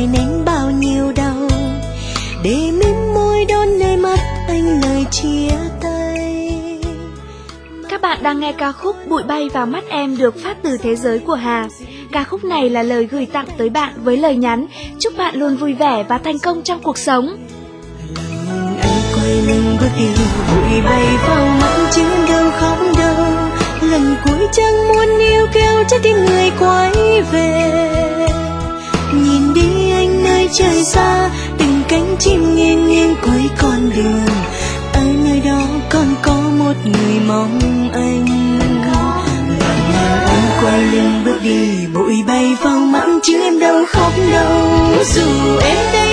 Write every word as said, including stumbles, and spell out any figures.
đè nén bao nhiêu đau, để mím môi đón nơi mắt anh lời chia tay. Các bạn đang nghe ca khúc Bụi bay vào mắt em được phát từ Thế giới của Hà. Ca khúc này là lời gửi tặng tới bạn với lời nhắn chúc bạn luôn vui vẻ và thành công trong cuộc sống. Lần anh quay lưng bước đi, bụi bay vào mắt chứ đâu khóc đâu. Lần cuối chẳng muốn níu kéo trái tim người quay về. Nhìn đi anh nơi trời xa, từng cánh chim nghiêng nghiêng cuối con đường. Ở nơi đó còn có một người mong anh. Lần anh quay lưng bước đi, bụi bay vào mắt chứ em đâu khóc đâu. Dù em đây